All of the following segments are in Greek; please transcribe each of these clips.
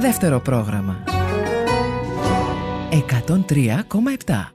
Δεύτερο πρόγραμμα 103,7.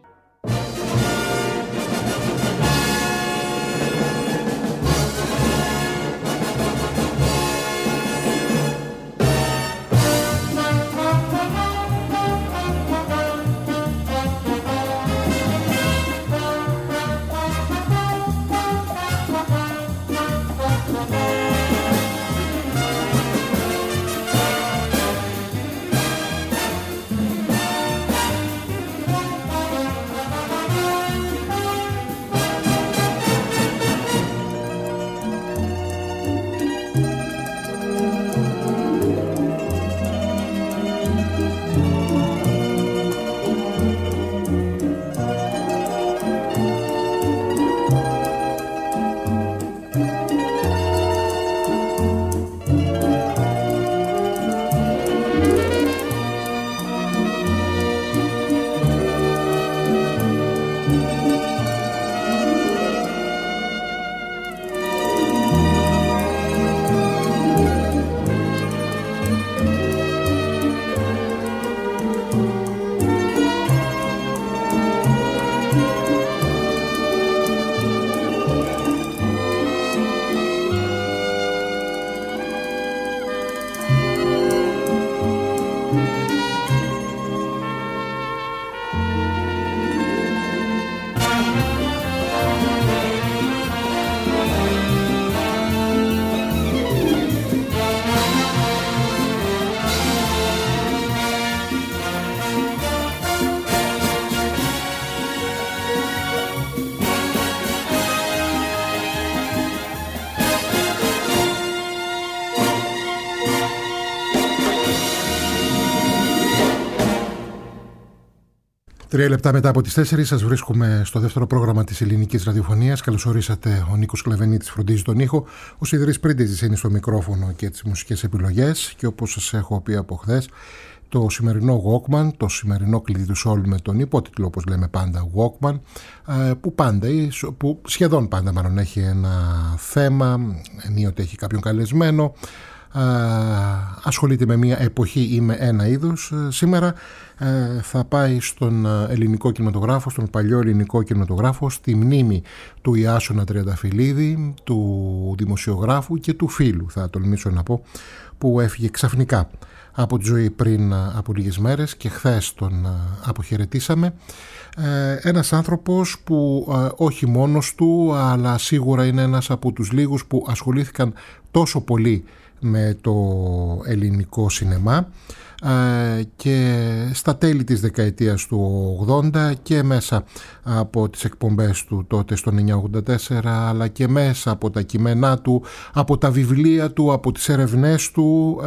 Τρία λεπτά μετά από τις 4 σας βρίσκουμε στο δεύτερο πρόγραμμα της ελληνικής ραδιοφωνίας. Καλώς ορίσατε. Ο Νίκος Κλεβενίτης φροντίζει τον ήχο. Ο Σιδηρής Πρίντεζης είναι στο μικρόφωνο και τις μουσικές επιλογές. Και όπως σας έχω πει από χθες, το σημερινό Walkman, το σημερινό κλειδί του Soul με τον υπότιτλο, όπως λέμε πάντα, Walkman, που σχεδόν πάντα μάλλον έχει ένα θέμα, ενίοτε έχει κάποιον καλεσμένο, ασχολείται με μια εποχή ή με ένα είδος. Σήμερα θα πάει στον ελληνικό κινηματογράφο, στον παλιό ελληνικό κινηματογράφο, στη μνήμη του Ιάσονα Τριανταφυλλίδη, του δημοσιογράφου και του φίλου, θα τολμήσω να πω, που έφυγε ξαφνικά από τη ζωή πριν από λίγες μέρες και χθες τον αποχαιρετήσαμε. Ένας άνθρωπος που όχι μόνος του, αλλά σίγουρα είναι ένας από τους λίγους που ασχολήθηκαν τόσο πολύ με το ελληνικό σινεμά και στα τέλη της δεκαετίας του 80 και μέσα από τις εκπομπές του τότε στο 984, αλλά και μέσα από τα κείμενά του, από τα βιβλία του, από τις ερευνές του,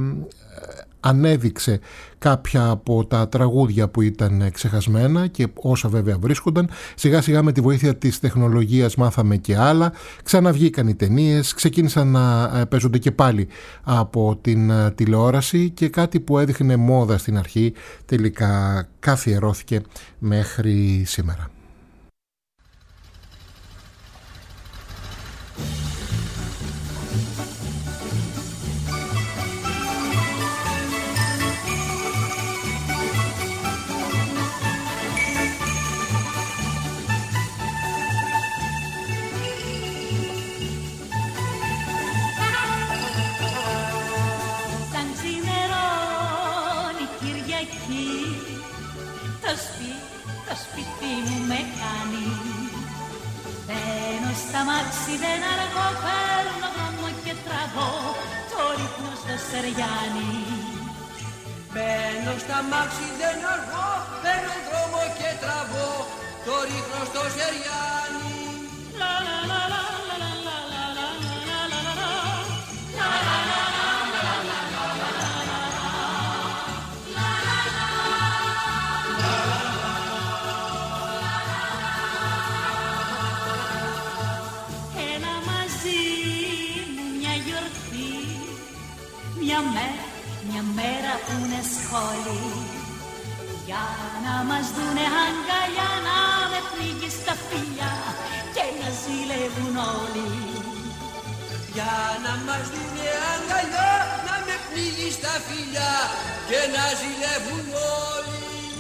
ανέδειξε κάποια από τα τραγούδια που ήταν ξεχασμένα και όσα βέβαια βρίσκονταν. Σιγά σιγά με τη βοήθεια της τεχνολογίας μάθαμε και άλλα. Ξαναβγήκαν οι ταινίες, ξεκίνησαν να παίζονται και πάλι από την τηλεόραση και κάτι που έδειχνε μόδα στην αρχή τελικά καθιερώθηκε μέχρι σήμερα. Το σπίτι μου με κάνει. Μπαίνω στα μάξι, δεν αργώ, παίρνω δρόμο και τραβώ το ρίχνω στο Σεριάνι. Μπαίνω στα μάξι, δεν αργώ, παίρνω δρόμο και τραβώ το ρίχνω στο Σεριάνι. Λα λα λα λα λα λα λα λα λα λα λα λα. Μια μέρα που είναι σχόλη για να μας δουνε αγκαλιά, να με πνίγει στα φιλιά και να ζηλεύουν όλοι. Για να μας δουνε αγκαλιά, να με πνίγει στα φιλιά και να ζηλεύουν όλοι.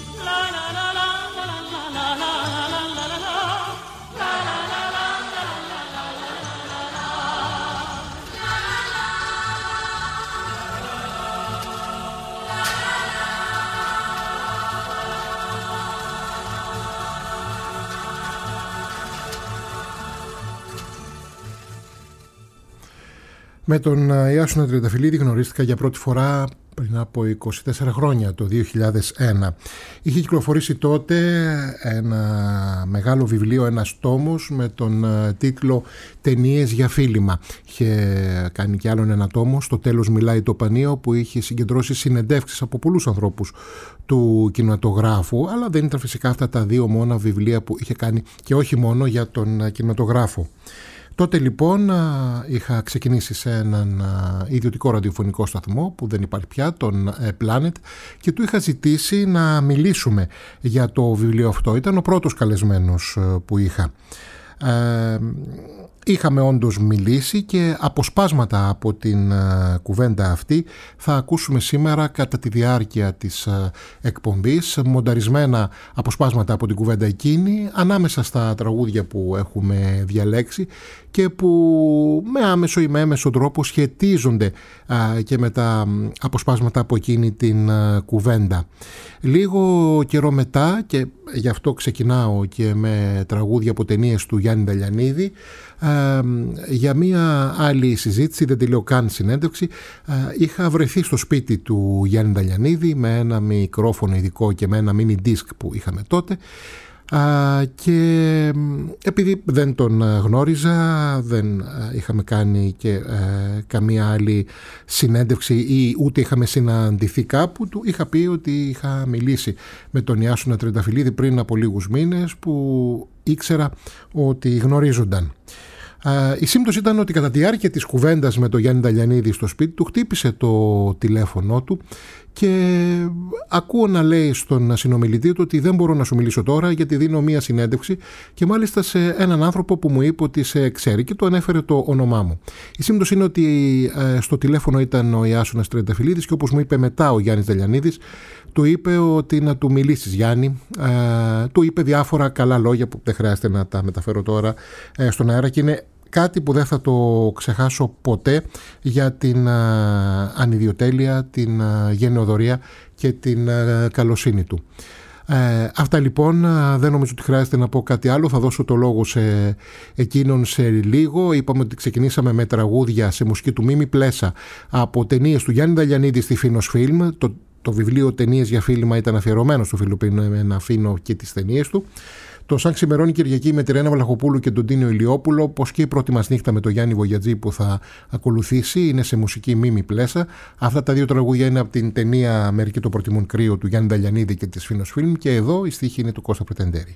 Με τον Ιάσονα Τριανταφυλλίδη γνωρίστηκα για πρώτη φορά πριν από 24 χρόνια, το 2001. Είχε κυκλοφορήσει τότε ένα μεγάλο βιβλίο, ένας τόμος με τον τίτλο «Ταινίες για φίλημα». Είχε κάνει κι άλλον ένα τόμο, «Στο τέλος μιλάει το πανίο», που είχε συγκεντρώσει συνεντεύξεις από πολλούς ανθρώπους του κινηματογράφου, αλλά δεν ήταν φυσικά αυτά τα δύο μόνα βιβλία που είχε κάνει, και όχι μόνο για τον κινηματογράφο. Τότε λοιπόν είχα ξεκινήσει σε έναν ιδιωτικό ραδιοφωνικό σταθμό που δεν υπάρχει πια, τον Planet, και του είχα ζητήσει να μιλήσουμε για το βιβλίο αυτό. Ήταν ο πρώτος καλεσμένος που είχα. Είχαμε όντως μιλήσει και αποσπάσματα από την κουβέντα αυτή θα ακούσουμε σήμερα κατά τη διάρκεια της εκπομπής, μονταρισμένα αποσπάσματα από την κουβέντα εκείνη ανάμεσα στα τραγούδια που έχουμε διαλέξει και που με άμεσο ή με έμεσο τρόπο σχετίζονται και με τα αποσπάσματα από εκείνη την κουβέντα. Λίγο καιρό μετά, και γι' αυτό ξεκινάω και με τραγούδια από ταινίες του Γιάννη Νταλιανίδη, για μία άλλη συζήτηση, δεν τη λέω καν συνέντευξη, είχα βρεθεί στο σπίτι του Γιάννη Νταλιανίδη με ένα μικρόφωνο ειδικό και με ένα mini disc που είχαμε τότε, και επειδή δεν τον γνώριζα, δεν είχαμε κάνει και καμία άλλη συνέντευξη ή ούτε είχαμε συναντηθεί κάπου, του είχα πει ότι είχα μιλήσει με τον Ιάσονα Τριανταφυλλίδη πριν από λίγους μήνες που ήξερα ότι γνωρίζονταν. Η σύμπτωση ήταν ότι κατά τη διάρκεια της κουβέντας με τον Γιάννη Νταλιανίδη στο σπίτι του χτύπησε το τηλέφωνο του και ακούω να λέει στον συνομιλητή του ότι δεν μπορώ να σου μιλήσω τώρα γιατί δίνω μία συνέντευξη, και μάλιστα σε έναν άνθρωπο που μου είπε ότι σε ξέρει, και το ανέφερε το όνομά μου. Η σύμπτωση είναι ότι στο τηλέφωνο ήταν ο Ιάσονας Τριανταφυλλίδης και όπως μου είπε μετά ο Γιάννης Νταλιανίδης, του είπε ότι να του μιλήσεις Γιάννη, του είπε διάφορα καλά λόγια που δεν χρειάζεται να τα μεταφέρω τώρα στον αέρα, και είναι κάτι που δεν θα το ξεχάσω ποτέ για την ανιδιοτέλεια, την γενναιοδωρία και την καλοσύνη του. Αυτά λοιπόν, δεν νομίζω ότι χρειάζεται να πω κάτι άλλο. Θα δώσω το λόγο σε εκείνον σε λίγο. Είπαμε ότι ξεκινήσαμε με τραγούδια σε μουσική του Μίμη Πλέσα από ταινίες του Γιάννη Νταλιανίδη στη Φίνος Φιλμ. Το βιβλίο «Ταινίες για φίλημα» ήταν αφιερωμένο στο Φιλιππίνο Φίνο και τις ταινίες του. Το «Σαν ξημερώνει Κυριακή» με τη Ρένα Βλαχοπούλου και τον Τίνιο Ηλιόπουλο, πως και η πρώτη μας νύχτα με τον Γιάννη Βογιατζή που θα ακολουθήσει, είναι σε μουσική Μίμη Πλέσα. Αυτά τα δύο τραγούδια είναι από την ταινία «Μερικοί το προτιμούν κρύο» του Γιάννη Νταλιανίδη και της Φίνος Φιλμ, και εδώ η στίχη είναι του Κώστα Πρετεντέρη.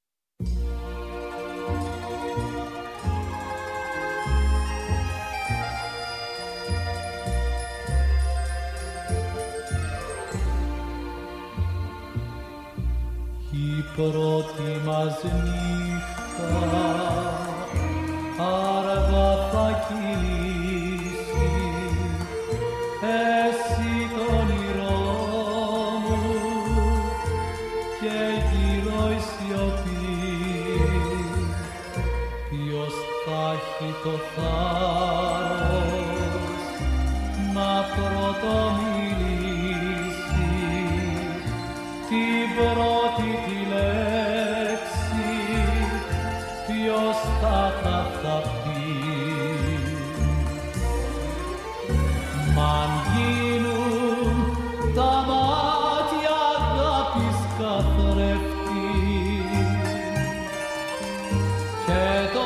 Η πρώτη μας νύχτα αργά θα κυλήσει, εσύ το όνειρό μου και γύρω η σιωπή. Ποιος θα έχει το θάρρος να πρωτομιλήσει την πρώτη τη λέξη, ποιος θα πει. Μ' αν γίνουν τα μάτια αγάπης καθρέφτη και το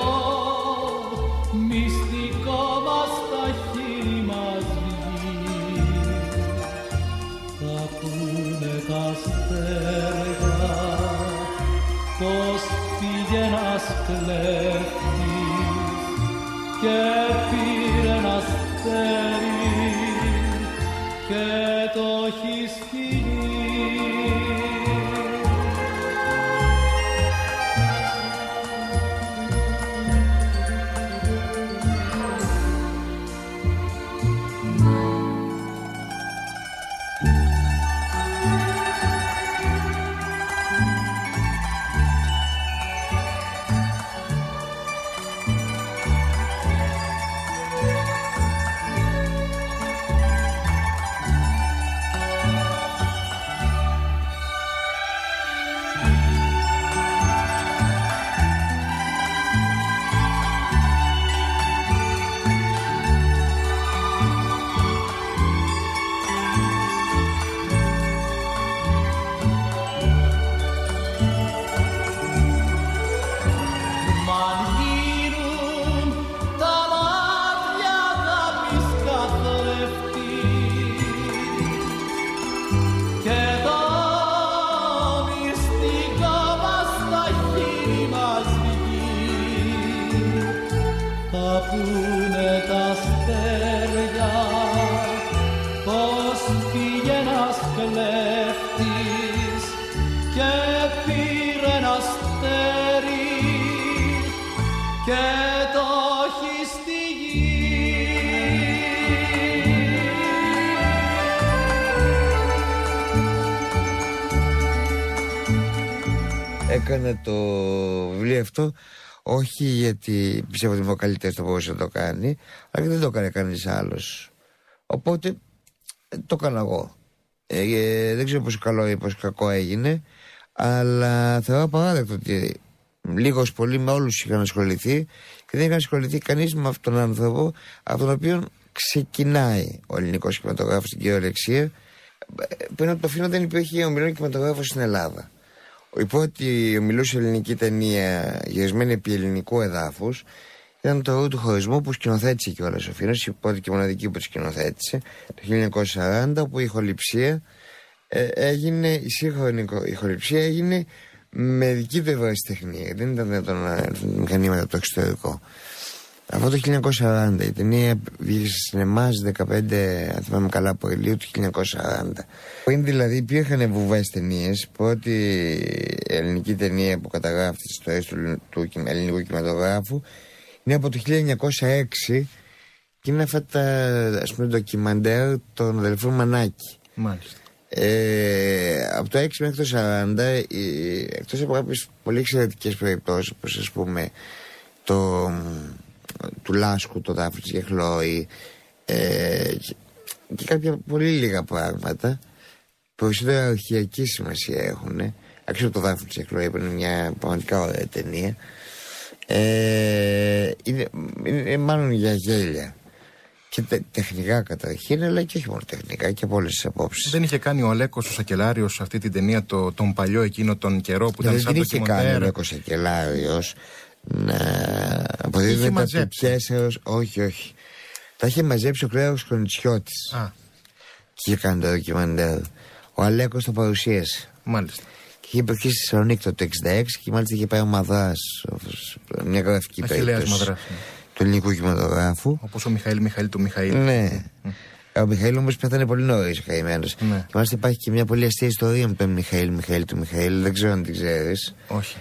μυστικό μας τα χείλη μας βγει, θα πούνε τα αστέρια πως πήγε ένας κλέφτης και πήρε ένα αστέρι και το έχει στείλει. πούνε τα αστέρια πως πήγε ένας κλέφτης και πήρε ένα αστέρι και το έχει στη γη. Έκανε το βιβλίο αυτό όχι γιατί πιστεύω ότι είμαι ο καλύτερος το μπορούσε να το κάνει, αλλά και δεν το έκανε κανείς άλλος. Οπότε το έκανα εγώ. Δεν ξέρω πόσο καλό ή πόσο κακό έγινε, αλλά θεωρώ απαράδεκτο ότι λίγος πολύ με όλους είχαν ασχοληθεί και δεν είχαν ασχοληθεί κανείς με αυτόν τον άνθρωπο από τον οποίο ξεκινάει ο ελληνικός κινηματογράφος στην κυριολεξία. Πριν από το film δεν υπήρχε ομιλών κινηματογράφος στην Ελλάδα. Η πρώτη ομιλούσα ελληνική ταινία γυρισμένη επί ελληνικού εδάφους ήταν το Ρου του Χωρισμού, που σκηνοθέτησε κιόλας ο Φίνος, η πρώτη και μοναδική που τη σκηνοθέτησε το 1940, όπου η ηχοληψία έγινε, η σύγχρονη ηχοληψία έγινε με δική του ευρεσιτεχνία. Δεν ήταν δυνατόν μηχανήματα από το εξωτερικό. Αυτό το 1940, η ταινία βγήκε στα σινεμά στις 15, αν θυμάμαι καλά, Απριλίου του 1940. Πριν δηλαδή υπήρχαν βουβές ταινίες, πρώτη ελληνική ταινία που καταγράφει τις ιστορίες του ελληνικού κινηματογράφου είναι από το 1906 και είναι αυτά τα, ας πούμε, ντοκιμαντέρ των αδελφών Μανάκη. Μάλιστα. Από το 6 μέχρι το 40, εκτός από κάποιες πολύ εξαιρετικές περιπτώσεις, όπως ας πούμε του Λάσκου, το Δάφνη και Χλόη, και κάποια πολύ λίγα πράγματα, περισσότερα αρχαιακή σημασία έχουν. Άξιο το Δάφνη και Χλόη, που είναι μια πραγματικά ωραία ταινία. Είναι μάλλον για γέλια. Και τεχνικά καταρχήν, αλλά και όχι μόνο τεχνικά, και από όλες τις απόψεις. Δεν είχε κάνει ο Αλέκος ο Σακελάριος αυτή την ταινία τον παλιό εκείνο τον καιρό που ήταν σαν το Δεν είχε κάνει ο Αλέκος Σακελάριος να αποδίδουν τα πιέσεως. Όχι. Τα είχε μαζέψει ο Κλέος Κονιτσιώτης. Και είχε κάνει το ντοκιμαντέρ. Ο Αλέκος το παρουσίασε. Μάλιστα. Και είχε υποχήσει στη Θεσσαλονίκη το 1966 και μάλιστα είχε πάει ο Μαδράς, μια γραφική περίπτωση του ελληνικού κινηματογράφου. Όπως ο Μιχαήλ του Μιχαήλ. Ναι. Ο Μιχαήλ όμως πέθανε πολύ νωρίς, ο καημένος. Ναι. Και μάλιστα υπάρχει και μια πολύ αστεία ιστορία με τον Μιχαήλ του Μιχαήλ. Δεν ξέρω αν την ξέρεις. Όχι.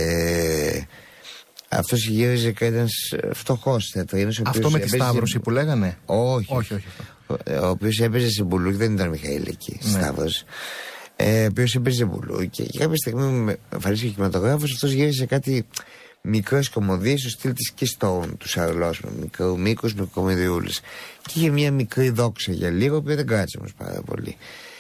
Αυτός γύριζε και ήταν φτωχός θεατρίνος. Αυτό με τη Σταύρωση που λέγανε. Όχι. Ο οποίος έπαιζε σε μπουλούκι, δεν ήταν Μιχαήλ εκεί, στη Σταύρωση. Ο οποίος έπαιζε σε μπουλούκι. Και κάποια στιγμή εμφανίστηκε ο κινηματογράφος, αυτός γύριζε κάτι μικρές κομμωδίες στο στυλ της Keystone του Σαρλός, με μικρού μήκους, με κομμωδιούλες. Και είχε μια μικρή δόξα για λίγο, που δεν κράτησε όμως πάρα πολύ.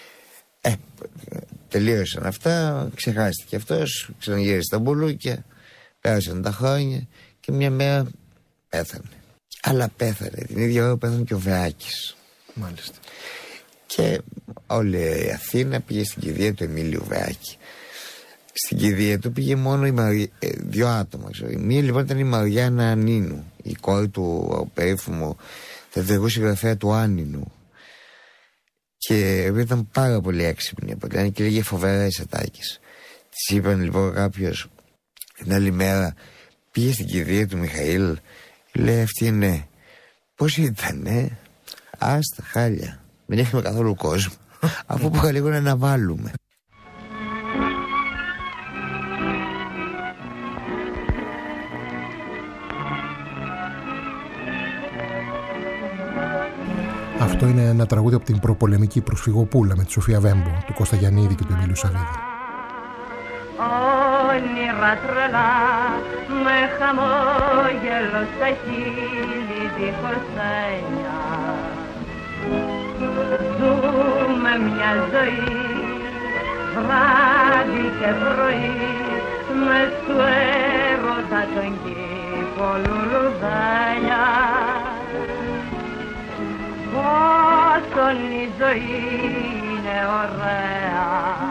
Τελείωσαν αυτά, ξεχάστηκε αυτός, ξαναγύρισε στα μπουλούκια, πέρασαν τα χρόνια και μια μέρα πέθανε. Αλλά πέθανε, την ίδια ώρα πέθανε και ο Βεάκης. Μάλιστα. Και όλη η Αθήνα πήγε στην κηδεία του Εμίλιου Βεάκη. Στην κηδεία του πήγε μόνο δύο άτομα. Η μία λοιπόν ήταν η Μαριάννα Νίνου, η κόρη του περίφημου θεατρικού συγγραφέα του Άνινου. Και ήταν πάρα πολύ έξυπνη από την και λέγε φοβερές ατάκες. Της είπαν λοιπόν κάποιος την άλλη μέρα, πήγε στην κηδεία του Μιχαήλ. Λέει αυτή ναι. Πώς ήτανε? Άστα χάλια. Δεν έχουμε καθόλου κόσμο. Αφού πήγα λίγο να αναβάλουμε. Αυτό είναι ένα τραγούδι από την προπολεμική Προσφυγοπούλα με τη Σοφία Βέμπο, του Κώστα Γιαννίδη και του Εμίλιου Σαββίδη. Όνειρα τρελά με χαμόγελο στα χείλη δίχως έννοια. Ζούμε μια ζωή βράδυ και πρωί μες του έρωτα τον κήπο λουλουδάνια. Πόσον η ζωή είναι ωραία,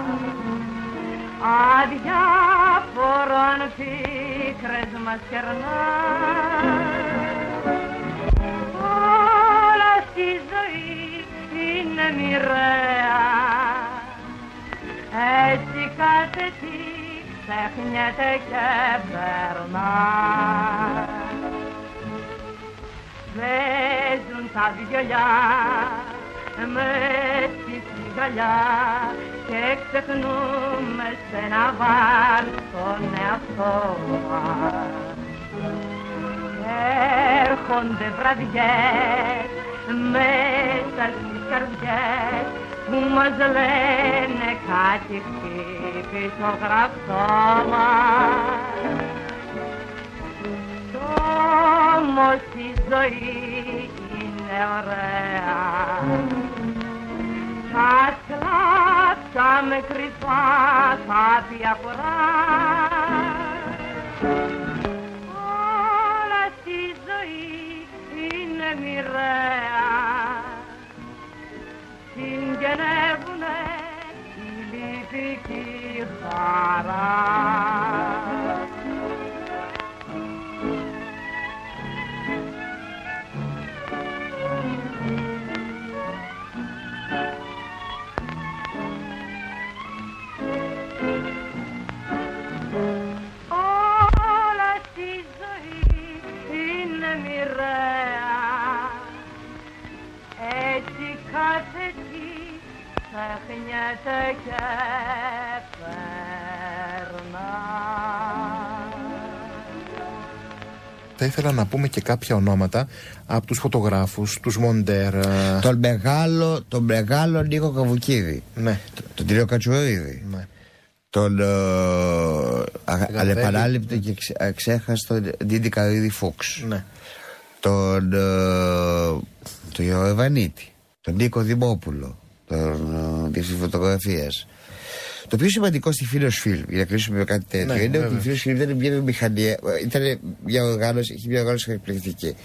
αδιάφορον πίκρες μας κερνά. Όλα στη ζωή είναι μοιραία, έτσι κάθε τι ξεχνιέται και περνά. παίζουν τα βιολιά με τη φιγαλιά και ξεχνούμε σε ένα βάρ τον εαυτό μας. Έρχονται βραδιές μέσα στις καρδιές που μας λένε κάτι χτύπη το γραφτό μας. Όμως η ζωή είναι ωραία, σας κλάψαμε κρυφά κάποια φορά. Όλα στη ζωή είναι μοιραία, συγγενεύουνε η λύπη και η χαρά. Ξεχνιέται και περνά. Θα ήθελα να πούμε και κάποια ονόματα από τους φωτογράφους, τους μοντέρ. Τον μεγάλο Νίκο Καβουκίδη. Ναι. Τον κύριο Κατσουρίδη. Ναι. Τον αλεπανάληπτο και ξέχαστο Ντίντι Καρίδη Φούξ. Ναι. Τον Γιώργο Ευανίτη. Τον Νίκο Δημόπουλο. Τον διευθυντή φωτογραφίας. Το πιο σημαντικό στη Φίλος Φιλμ, για να κλείσουμε με κάτι τέτοιο, είναι ότι η Φίλος Φιλμ ήταν μια βιομηχανία, ήταν μια οργάνωση εκπληκτική.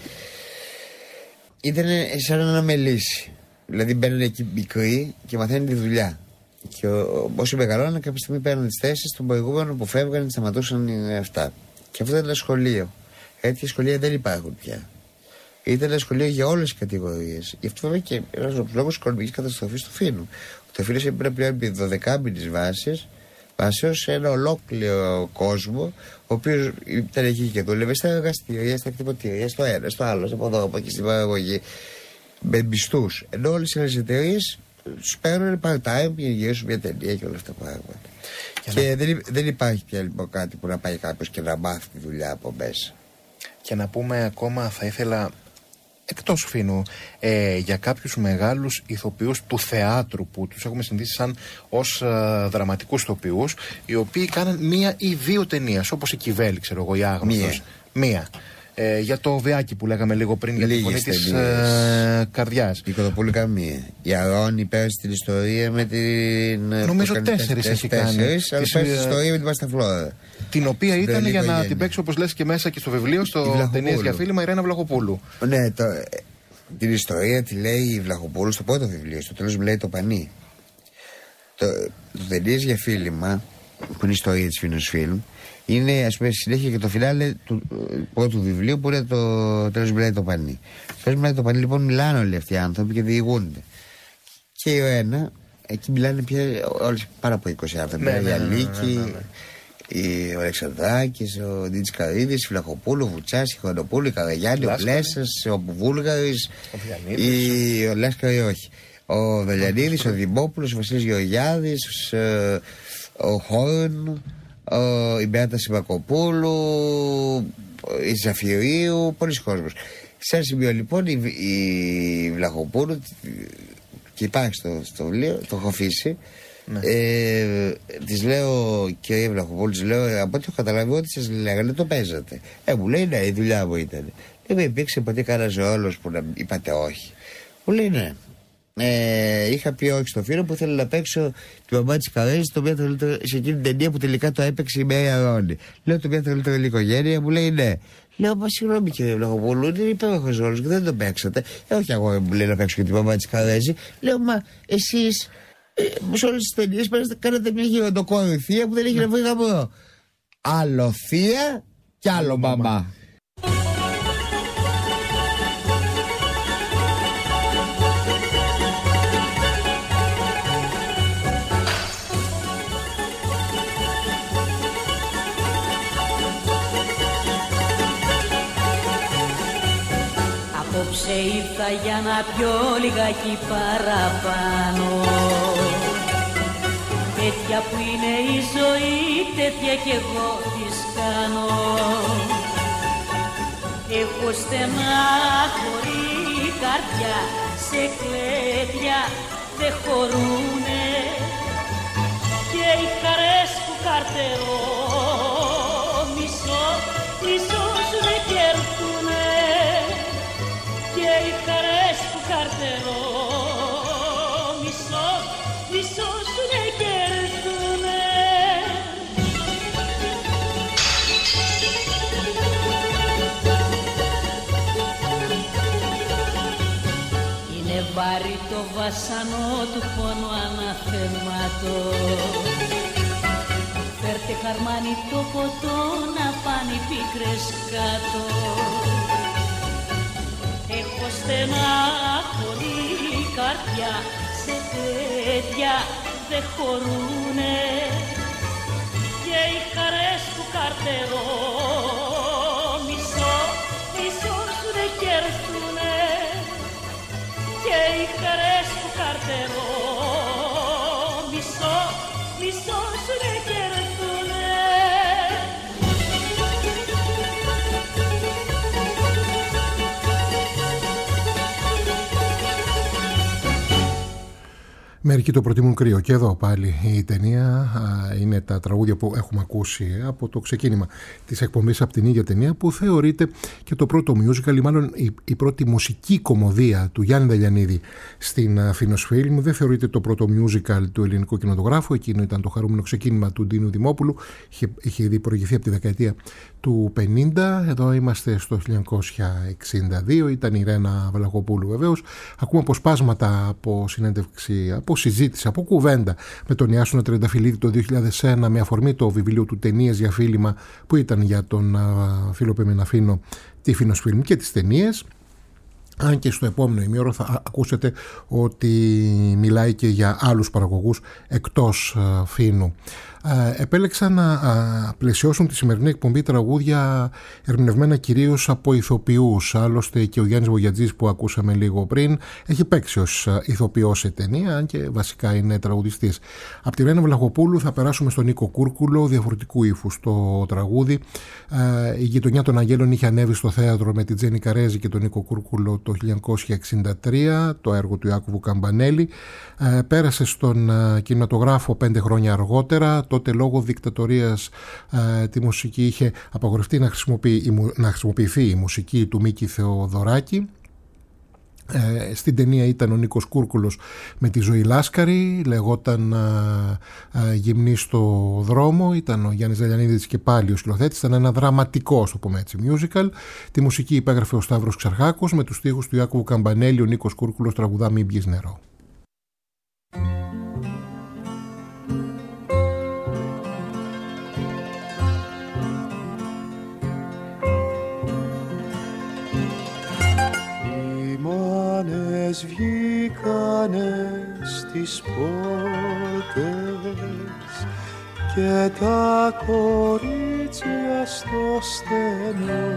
Ήταν σαν ένα μελίσι. Δηλαδή μπαίνουν εκεί μικροί και μαθαίνουν τη δουλειά. Και όσοι μεγαλώναν, κάποια στιγμή παίρνουν τις θέσεις των προηγούμενων που φεύγαν και σταματούσαν αυτά. Και αυτό ήταν ένα σχολείο. Τέτοια σχολεία δεν υπάρχουν πια. Ήταν ένα σχολείο για όλες τις κατηγορίες. Γι' αυτό βέβαια και ένας από τους λόγους της οικονομικής καταστροφής του Φίνου. Το Φίνος έπρεπε να πληρώνει 12μηνες βάσεως σε ένα ολόκληρο κόσμο, ο οποίος ήταν εκεί και δούλευε στα εργαστήρια, στα κτηματήρια, στο ένα, στο άλλο, από εδώ, από εκεί στην παραγωγή, με μισθούς. Ενώ όλες οι άλλες εταιρείες τους παίρνουν part-time για να γυρίσουν μια ταινία και όλα αυτά τα πράγματα. Και δεν υπάρχει πια λοιπόν κάτι που να πάει κάποιος και να μάθει τη δουλειά από μέσα. Και να πούμε ακόμα, θα ήθελα, εκτός Φίνου, για κάποιους μεγάλους ηθοποιούς του θεάτρου που τους έχουμε συνδύσει σαν ως δραματικούς ηθοποιούς, οι οποίοι κάναν μία ή δύο ταινίες, όπως η Κιβέλη, ξέρω εγώ, η Άγνωστος. Μία. Για το Βεάκι που λέγαμε λίγο πριν, για τη φωνή της καρδιάς. Η Κοδοπούλου καμία. Η Αρώνη πέρασε την ιστορία με την. Νομίζω 4 έχει κάνει. Αλλά πέρασε την ιστορία με την Πασταφλόρα. Την οποία ήταν για να την παίξει, όπως λες και μέσα και στο βιβλίο, στο ταινίες για φίλημα, η Ρένα Βλαχοπούλου. Ναι, την ιστορία τη λέει η Βλαχοπούλου στο πρώτο βιβλίο. Στο τέλος μιλάει το πανί. Το ταινίες για φίλημα, που είναι η ιστορία της Φίνος Φιλμ, είναι ας πούμε συνέχεια και το φινάλε του πρώτου βιβλίου που είναι το τέλος μιλάει το πανί. Στο τέλος μιλάει το πανί λοιπόν μιλάνε όλοι αυτοί οι άνθρωποι και διηγούνται. Και η Ρένα, εκεί μιλάνε πια όλες πάρα από 20 άνθρωποι. Η Αλίκη, ο Αλεξανδράκης, ο Ντίτς Καρίδης, η Βλαχοπούλου, ο Βουτσάς, η Χρονοπούλου, η Καραγιάννη, ο Πλέσσας, ο Βούλγαρης, ο Λάσκαρη όχι. Ο Δελιανίδης, ο Δημόπουλος, ο Βασίλης Γεωργιάδης, ο Χόρν, η Μπέατα Σιμακοπούλου, η Ζαφυρίου, πολλοί κόσμος. Σε ένα σημείο λοιπόν η Βλαχοπούλου, και υπάρχει στο βιβλίο, το έχω αφήσει, της λέω, κυρία Βλαχοπούλου, της λέω, από ό,τι έχω καταλάβει, ό,τι σας λέγανε το παίζατε. Μου λέει ναι, η δουλειά μου ήταν. Δεν υπήρξε ποτέ κανένας ρόλος που να είπατε όχι. Μου λέει ναι. Είχα πει όχι στο φίλο που ήθελα να παίξω τη μαμά της Καρέζης σε εκείνη την ταινία που τελικά το έπαιξε η Μέρη Αρώνη. Λέω το μια καλύτερη οικογένεια, μου λέει ναι. Λέω μα συγγνώμη κύριε Βλαχοπούλου, είναι υπέροχος ρόλος και δεν τον παίξατε. Όχι εγώ μου λέει να παίξω και τη μαμά της Καρέζη. Λέω μα εσείς σε όλες τις ταινίες κάνατε μια γυροντοκόρη θεία που δεν έχει να βρει γαμπρό. Άλλο θεία και άλλο μαμά. ήρθα για να πιω λιγάκι παραπάνω. Τέτοια που είναι η ζωή, τέτοια κι εγώ της κάνω. Έχω στενάχωρη καρδιά, σε κλαίδια δεν χωρούνε. Και οι χαρές που καρτερώ, μισό σου δεν κερδούνε. Και οι χαρές που καρτερώ, μισό σου δεν κερδούνε. Είναι βάρη το βασανό του πόνου αναθεμάτο. Φέρτε χαρμάνι το ποτό να πάνε οι πίκρες κάτω. Έχω στενάχωρη καρδιά, σε τέτοια δεν χωρούνε. Και οι χαρές που καρτερώ, μισό σου δεν κερδούνε. Και οι χαρές που καρτερώ, μισό σου δεν κερδούνε. Μερικοί το προτιμούν κρύο. Και εδώ πάλι η ταινία είναι τα τραγούδια που έχουμε ακούσει από το ξεκίνημα της εκπομπής, από την ίδια ταινία, που θεωρείται και το πρώτο musical, ή μάλλον η πρώτη μουσική κομμωδία του Γιάννη Δελιανίδη στην Φινοσφίλμ. Δεν θεωρείται το πρώτο musical του ελληνικού κινηματογράφου. Εκείνο ήταν το χαρούμενο ξεκίνημα του Ντίνου Δημόπουλου. Είχε ήδη προηγηθεί από τη δεκαετία του 50. Εδώ είμαστε στο 1962. Ήταν η Ρένα Βλαχοπούλου βεβαίως. Ακούμε αποσπάσματα από συνέντευξη, από συζήτηση, από κουβέντα με τον Ιάσονα Τριανταφυλλίδη το 2001 με αφορμή το βιβλίο του «Ταινίες για φίλημα» που ήταν για τον φίλο Πεμεναφίνο τη Φινοσφίλμ και τις ταινίες. Αν και στο επόμενο ημίωρο θα ακούσετε ότι μιλάει και για άλλους παραγωγούς εκτός Φίνου. Επέλεξαν να πλαισιώσουν τη σημερινή εκπομπή τραγούδια ερμηνευμένα κυρίως από ηθοποιούς. Άλλωστε και ο Γιάννης Βογιατζής που ακούσαμε λίγο πριν έχει παίξει ως ηθοποιός σε ταινία, αν και βασικά είναι τραγουδιστής. Από τη Ρένα Βλαχοπούλου θα περάσουμε στον Νίκο Κούρκουλο, διαφορετικού ύφους το τραγούδι. Η Γειτονιά των Αγγέλων είχε ανέβει στο θέατρο με την Τζέννη Καρέζη και τον Νίκο Κούρκουλο το 1963, το έργο του Ιάκωβου Καμπανέλη. Πέρασε στον κινηματογράφο 5 χρόνια αργότερα. Τότε λόγω δικτατορίας τη μουσική είχε απαγορευτεί να χρησιμοποιηθεί η μουσική του Μίκη Θεοδωράκη. Στην ταινία ήταν ο Νίκος Κούρκουλος με τη Ζωή Λάσκαρη, λεγόταν Γυμνή στο δρόμο, ήταν ο Γιάννης Δελιανίδης και πάλι ο σκηνοθέτης. Ήταν ένα δραματικό, στο πούμε έτσι, musical. Τη μουσική υπέγραφε ο Σταύρος Ξαρχάκος, με τους στίχους του Ιάκωβου Καμπανέλη ο Νίκος Κούρκουλος τραγουδά «Μην πιεις νερό». Βγήκανε στις πόρτες και τα κορίτσια στο στενό.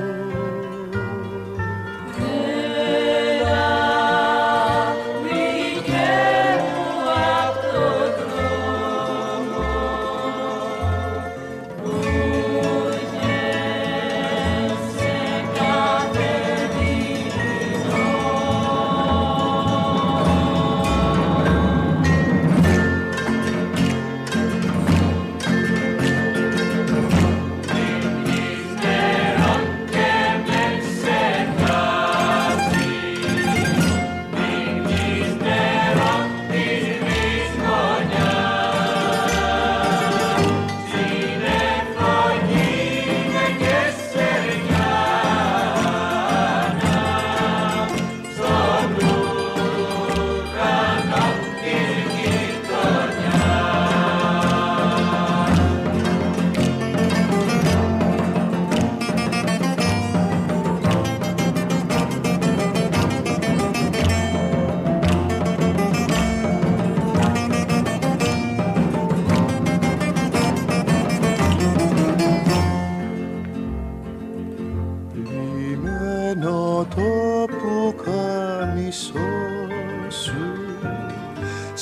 Και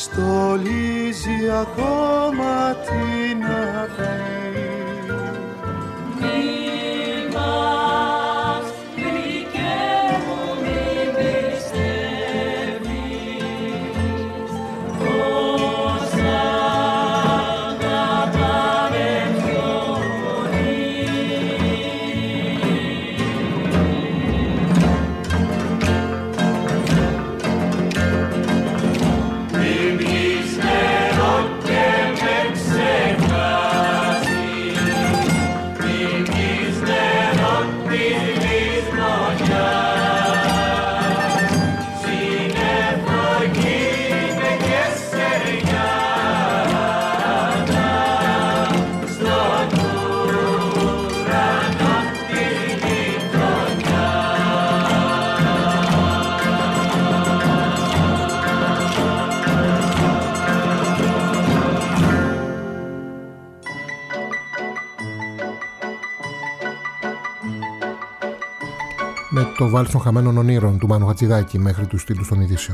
στολίζει ακόμα την αυγή. Με το βάλς των χαμένων ονείρων του Μάνου Χατζηδάκη μέχρι τους τίτλους των ειδήσεων.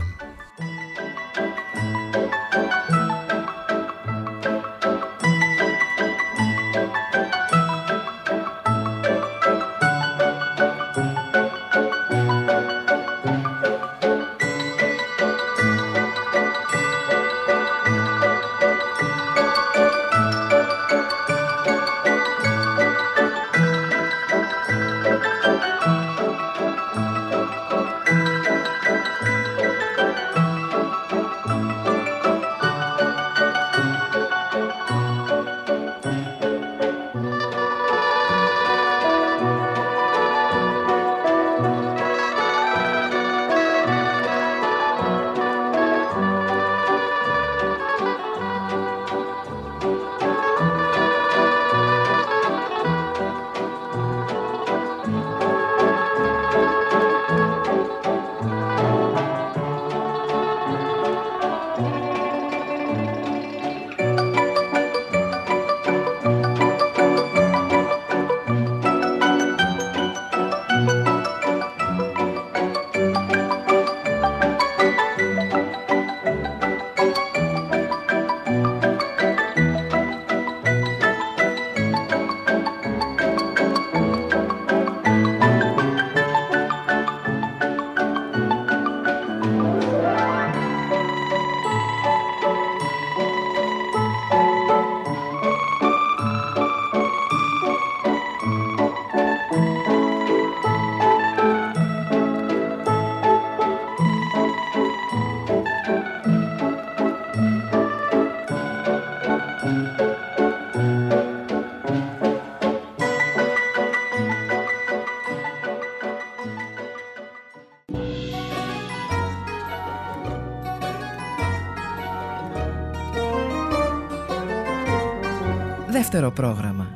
Δεύτερο πρόγραμμα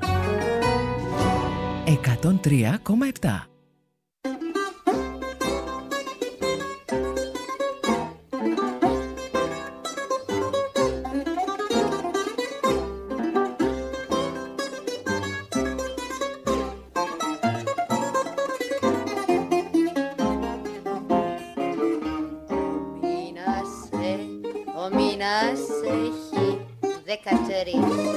103,7. Ο μήνας έχει 13.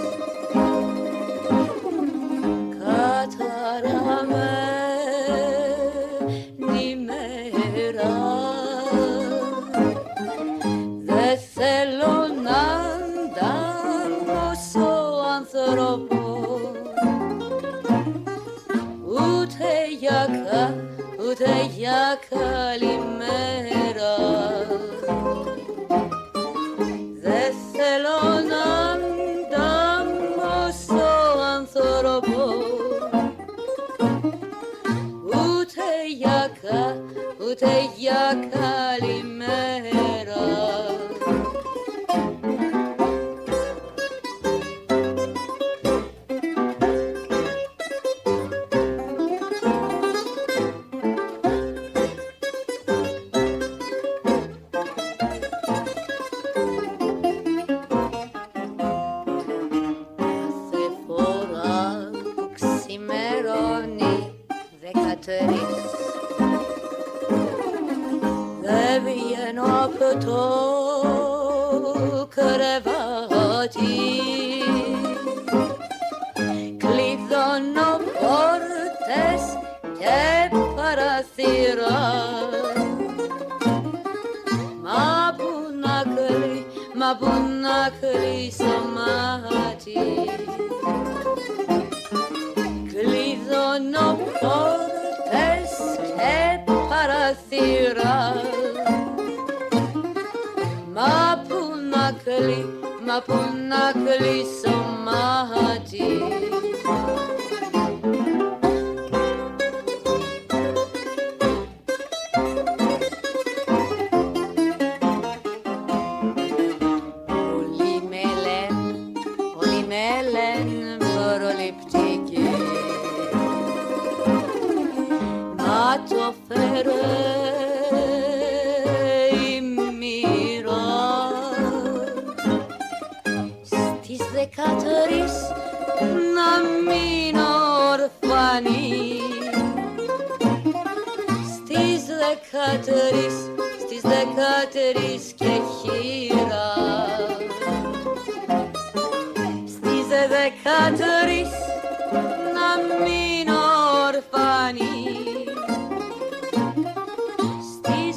Καταραμένη μέρα, δε θέλω να ανταμώσω άνθρωπο, ούτε για καλημέρα. Δε θέλω να ανταμώσω άνθρωπο, ούτε για καλημέρα. Κάθε φορά που ξημερώνει 13, δεν παραθύρα. Μα που να κλείσω μάτι, κλειδώνω πόρτες και παραθύρα. Μα που να κλείσω μάτι. Στις 13 και χείρα. Στις 13 να μείνω ορφανή. Στις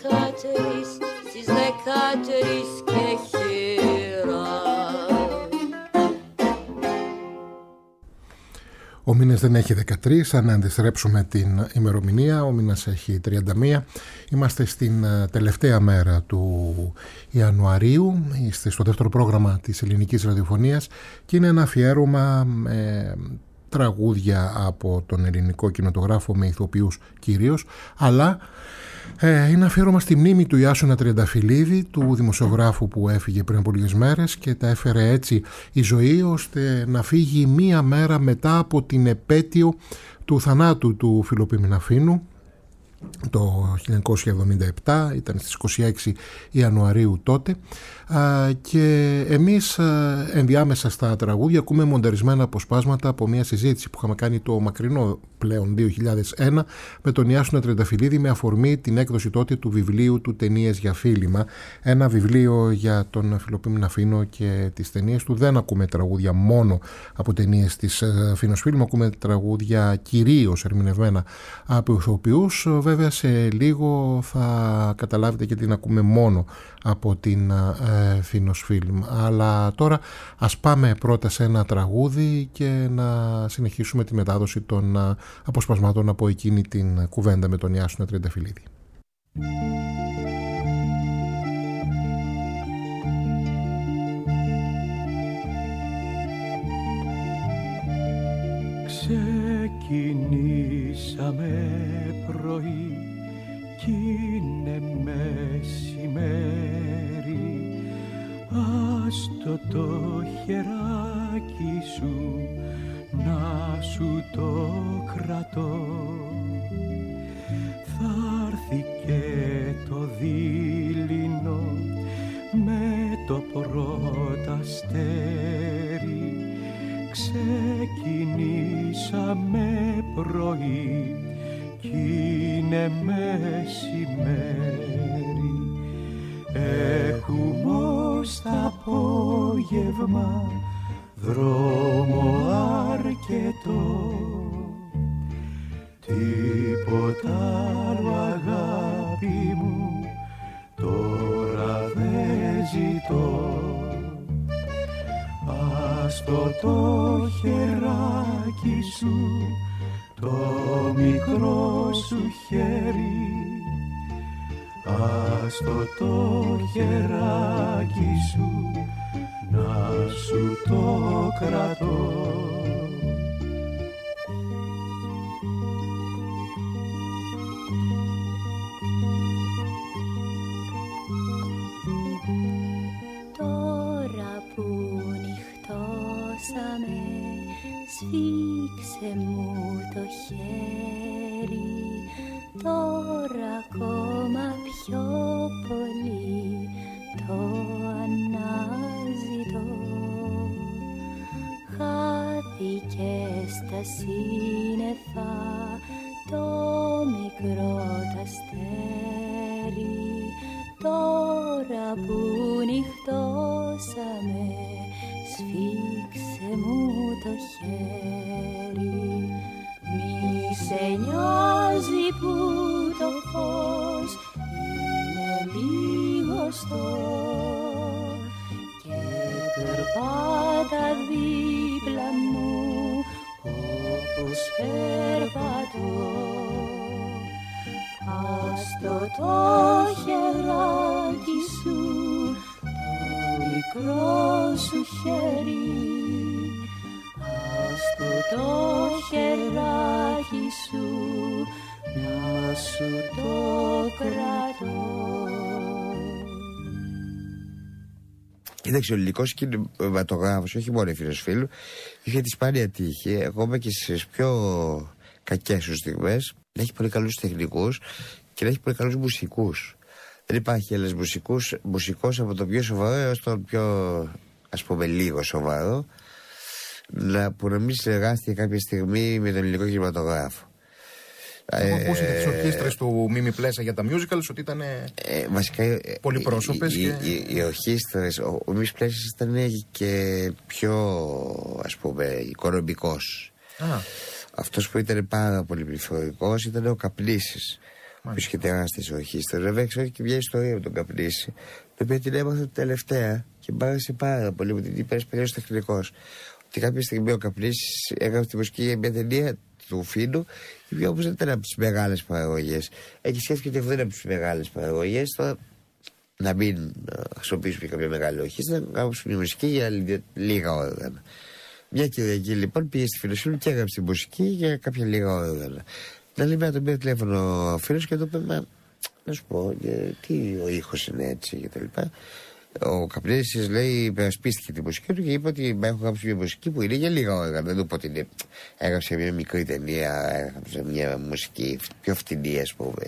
13 και χείρα. Ο μήνας δεν έχει 13, αν αντιστρέψουμε την ημερομηνία, ο μήνας έχει 31. Είμαστε στην τελευταία μέρα του Ιανουαρίου, είστε στο δεύτερο πρόγραμμα της ελληνικής ραδιοφωνίας και είναι ένα αφιέρωμα με τραγούδια από τον ελληνικό κινηματογράφο, με ηθοποιούς κυρίως, αλλά είναι αφιέρωμα στη μνήμη του Ιάσονα Τριανταφυλλίδη, του δημοσιογράφου που έφυγε πριν από λίγες μέρες και τα έφερε έτσι η ζωή, ώστε να φύγει μία μέρα μετά από την επέτειο του θανάτου του Φιλοπίμηνα Αφήνου το 1977, ήταν στις 26 Ιανουαρίου τότε, και εμείς ενδιάμεσα στα τραγούδια ακούμε μονταρισμένα αποσπάσματα από μια συζήτηση που είχαμε κάνει το μακρινό πλέον 2001 με τον Ιάσονα Τριανταφυλλίδη με αφορμή την έκδοση τότε του βιβλίου του «Ταινίες για φίλημα», ένα βιβλίο για τον Φιλοπίμηνα Αφήνο και τις ταινίες του. Δεν ακούμε τραγούδια μόνο από ταινίες της Αφήνος Φίλημα, ακούμε τραγούδια κυρίως ερμηνευμένα από ηθοποιούς. Βέβαια σε λίγο θα καταλάβετε και την ακούμε μόνο από την Φίνος Φιλμ. Αλλά τώρα ας πάμε πρώτα σε ένα τραγούδι και να συνεχίσουμε τη μετάδοση των αποσπασμάτων από εκείνη την κουβέντα με τον Ιάσονα Τριανταφυλλίδη. Ξεκινήσαμε πρωί κι είναι μεσημέρι, άστο το χεράκι σου να σου το κρατώ. Θα έρθει και το δειλινό με το πρώτο αστέρι. Ξεκινήσαμε πρωί κι είναι μεσημέρι. Έχουμε ως το απόγευμα δρόμο αρκετό. Τίποτα άλλο αγάπη μου τώρα δεν ζητώ. Άστο το χεράκι σου, το μικρό σου χέρι. Άστο το χεράκι σου, να σου το κρατώ. Σφίξε μου το χέρι, τώρα ακόμα πιο πολύ το αναζητώ. Χάθηκε στα σύννεφα το μικρό τ' αστέρι, τώρα που νυχτώσαμε σφίξε μου το χέρι. Μη σε νοιάζει που πάντα δίπλα μου όπως περπατώ. Άστο το χεράκι σου, το μικρό σου χέρι, άστο το χεράκι σου, να σου το κρατώ. Κοίταξε, ο ελληνικός κινηματογράφος, όχι μόνο οι φίλους φίλου, είχε τη σπάνια τύχη, ακόμα και στις πιο κακές σου στιγμές, να έχει πολύ καλούς τεχνικούς και να έχει πολύ καλούς μουσικούς. Δεν υπάρχει ένας μουσικός από το πιο σοβαρό έως τον πιο, ας πούμε, λίγο σοβαρό, που να μην συνεργάστηκε κάποια στιγμή με τον ελληνικό κινηματογράφο. Έχω ακούσει τις ορχήστρες του Μίμη Πλέσα για τα musicals ότι ήταν βασικά πολυπρόσωπες. Οι ορχήστρες, ο Μίμης Πλέσας ήταν και πιο, ας πούμε, οικονομικός. Αυτός που ήταν πάρα πολύ πληθωρικός ήταν ο Καπνίσης, που είχε τεράστιες ορχήστρες. Βέβαια, ξέρω και μια ιστορία με τον Καπνίση, την οποία την έμαθα τελευταία και μ' άρεσε πάρα πολύ, μου την είπε ένας παλιός τεχνικός. Ότι κάποια στιγμή ο Καπνίσης έγραψε τη μουσική για μια ταινία του Φίνου, η οποία όμως δεν ήταν από τις μεγάλες παραγωγές. Έχει σκέφτηκε ότι αυτό δεν είναι από τις μεγάλες παραγωγές. Τώρα να μην χρησιμοποιήσουμε κάποια μεγάλη ορχήστρα, να γράψουμε τη μουσική για λίγα όργανα. Μια Κυριακή λοιπόν πήγε στη Φιλοσύνη και έγραψε τη μουσική για κάποια λίγα όργανα. Την άλλη μέρα τον πήρε τηλέφωνο ο φίλος και του είπε: Μα να σου πω, τι ο ήχος είναι έτσι και τα λοιπά. Ο Καπνίσης, λέει, υπερασπίστηκε τη μουσική του και είπε ότι έχω γράψει μια μουσική που είναι για λίγα όργανα. Δεν του πω ότι έγραψε μια μικρή ταινία, έγραψε μια μουσική πιο φτηνή, ας πούμε.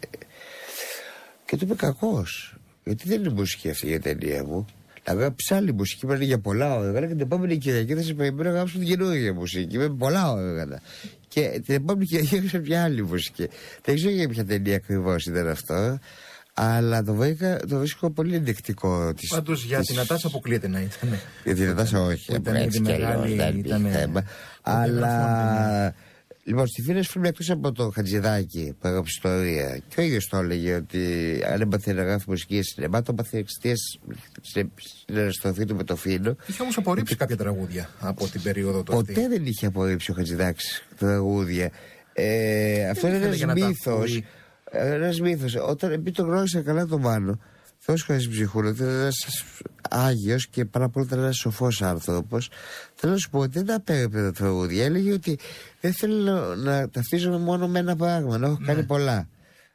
Και του είπε: Κακός, γιατί δεν είναι μουσική αυτή για ταινία μου. Να γράψει άλλη μουσική που είναι για πολλά όργανα και την επόμενη Κυριακή θα σε περιμένω να γράψω την καινούργια μουσική με πολλά όργανα. Και την επόμενη Κυριακή έγραψε μια άλλη μουσική. Δεν ξέρω για ποια ταινία ακριβώς ήταν αυτό. Αλλά το βρίσκω πολύ ενδεικτικό. Πάντως για την Νατάσα αποκλείεται να ήταν. Για την Νατάσα όχι. Ήταν θέμα. Αλλά λοιπόν, στη Φίλες Φίλου, εκτός από το Χατζηδάκι που έγραψε ιστορία, και ο ίδιος το έλεγε ότι αν έπαθε να γράφει μουσική για σινεμά, το έπαθε εξαιτίας στην αναστροφή του με το Φίνο. Είχε όμως απορρίψει κάποια τραγούδια από την περίοδο του. Ποτέ δεν είχε απορρίψει ο Χατζηδάκης τραγούδια. Αυτό είναι ένας μύθος. Ένας μύθος. Επειδή τον γνώρισα καλά τον Μάνο, Θεός χωρίς ψυχούλα, ήταν ένας άγιος και πάρα πολύ ήταν ένας σοφός άνθρωπος. Θέλω να σου πω ότι δεν τα απέρριπε τα τραγούδια. Έλεγε ότι δεν θέλω να ταυτίζομαι μόνο με ένα πράγμα, να έχω κάνει πολλά.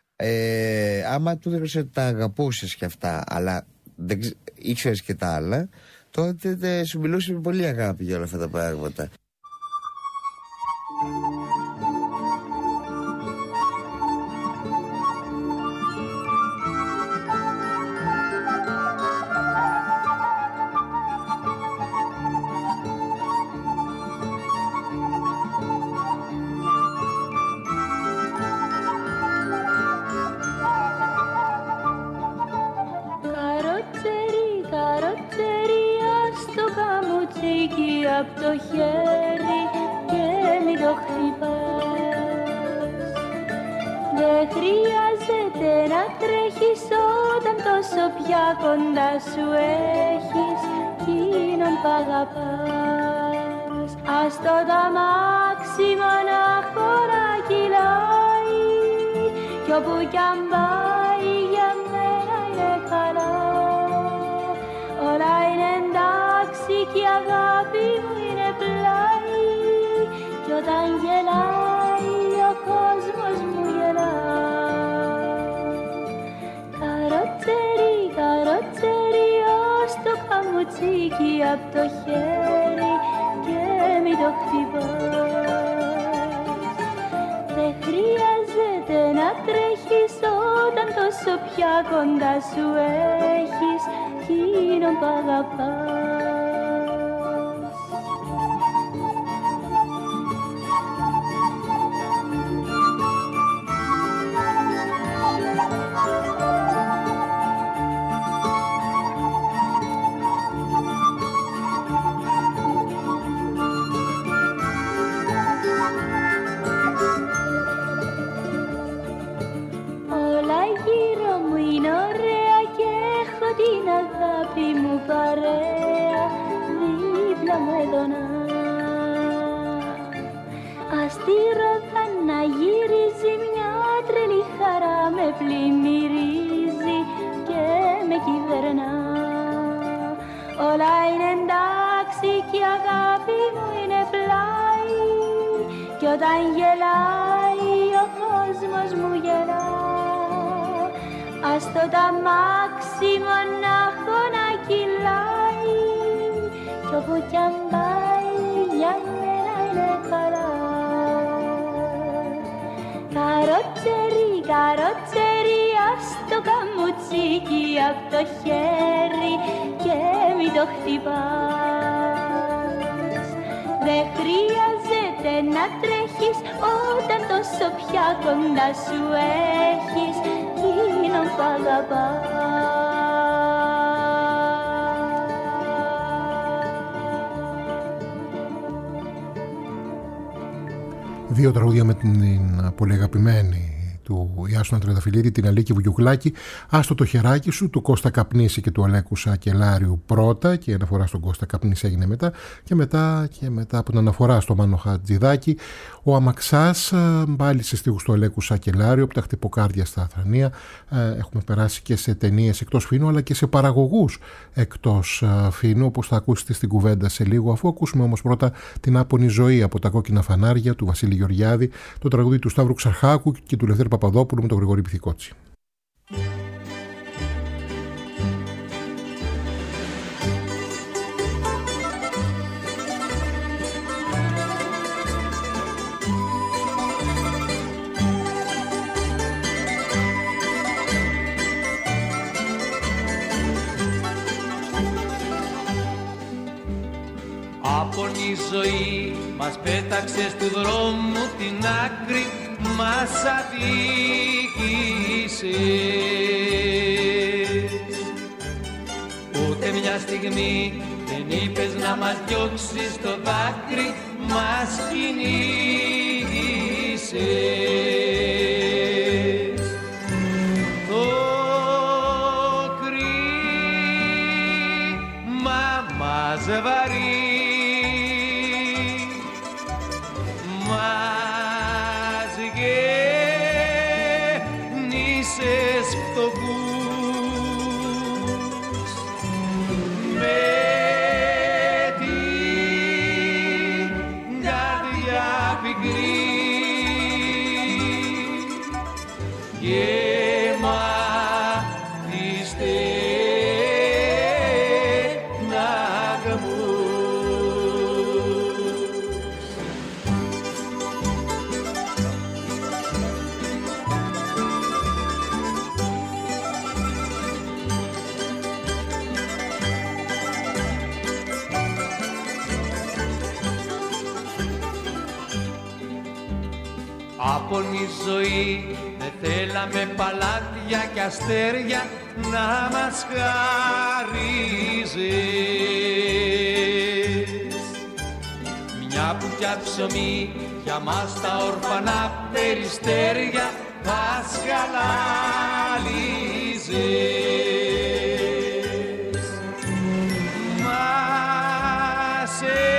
Άμα του έδωσες ότι τα αγαπούσες και αυτά, αλλά δεν ήξερες και τα άλλα, τότε σου μιλούσε με πολύ αγάπη για όλα αυτά τα πράγματα. Απ' το χέρι και μην το χτυπάς. Δεν χρειάζεται να τρέχεις όταν τόσο πια κοντά σου έχεις εκείνον που αγαπάς. Ας το ταμάξι μονάχο να κυλάει κι όπου κι αν πάει για μένα είναι καλά. Όλα είναι εντάξει κι η αγάπη μου είναι πλάι κι όταν γελάει ο κόσμος μου γελά. Καροτσέρι, καροτσέρι, ως το καμουτσίκι απ' το χέρι και μην το χτυπάς. Δεν χρειάζεται να τρέχεις όταν τόσο πια κοντά σου έχεις εκείνον που αγαπάς. Όλα γύρω μου είναι ωραία και έχω την αγάπη μου παρέα. στη ρόδα να γυρίζει, μια τρελή χαρά με πλημμυρίζει και με κυβερνά. Όλα είναι εντάξει και η αγάπη μου είναι πλάι, κι όταν γελάει ο κόσμος μου γελά. Ας το ταμάξι μονάχο να κυλάει, κι όπου κι αν πάει για μένα είναι καλά. Καρότσερι, καρότσερι, ας το καμουτσίκι απ' το χέρι και μη το χτυπάς. Δεν χρειάζεται να τρέχεις όταν τόσο πια κοντά σου έχεις εκείνον που αγαπάς. Δύο τραγούδια με την πολύ αγαπημένη του Ιάσονα Τριανταφυλλίδη, την Αλίκη Βουγιουκλάκη, «Άστο το χεράκι σου», του Κώστα Καπνίση και του Αλέκου Σακελάριου πρώτα, και η αναφορά στον Κώστα Καπνίση έγινε μετά, και μετά από την αναφορά στο Μάνο Χατζηδάκη, ο Αμαξάς, πάλι σε στίχους του Αλέκου Σακελάριου, από τα χτυποκάρδια στα Αθρανία. Έχουμε περάσει και σε ταινίες εκτός φίνου, αλλά και σε παραγωγούς εκτός φίνου, όπως θα ακούσετε στην κουβέντα σε λίγο, αφού ακούσουμε όμως πρώτα την άπονη ζωή από τα κόκκινα φανάρια του Βασίλη Γεωργιάδη, το τραγούδι του Σταύρου Ξαρχάκου και του Λευτέρη Παπαδόπουλου με τον Γρηγόρη Πυθικότσι. Άπονη ζωή μας πέταξε του δρόμου την άκρη, μας αδίκησες. Ούτε μια στιγμή δεν είπες να μας διώξεις το δάκρυ, μας κυνήγησες. Το κρίμα μας βαρύ, μας γέννησες φτωχούς, με την καρδιά πικρή γεμάτη άπονη ζωή, δεν θέλαμε παλάτια και αστέρια να μας χαρίζεις. Μια πουκιά ψωμί για μας τα ορφανά περιστέρια μας χαλάλιζες. Μας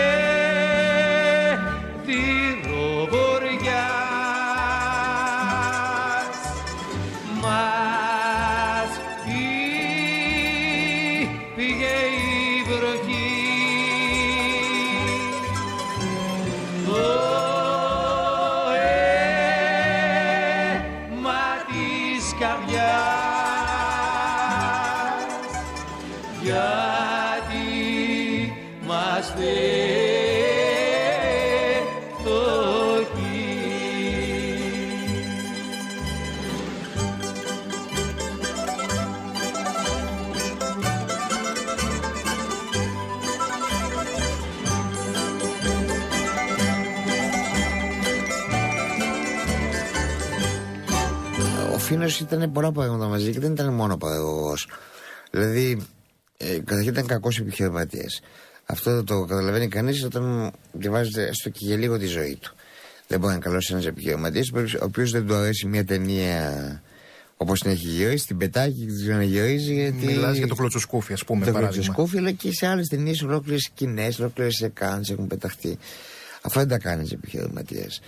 Ο Φίνος ήταν πολλά πράγματα μαζί και δεν ήταν μόνο παραγωγός. Δηλαδή, καταρχήν ήταν κακός επιχειρηματίας. Αυτό το καταλαβαίνει κανείς όταν διαβάζετε έστω και για λίγο τη ζωή του. Δεν μπορεί να είναι καλός ένας επιχειρηματίας, ο οποίος δεν του αρέσει μια ταινία όπως την έχει γυρίσει, την πετάει και την ξαναγυρίζει. Γιατί... Μιλάς για το Κλωτσοσκούφι, ας πούμε. Το Κλωτσοσκούφι, αλλά και σε άλλες ταινίες, ολόκληρες σκηνές, ολόκληρες εκάνες έχουν πεταχτεί. Αυτό δεν τα κάνει επιχειρηματίας.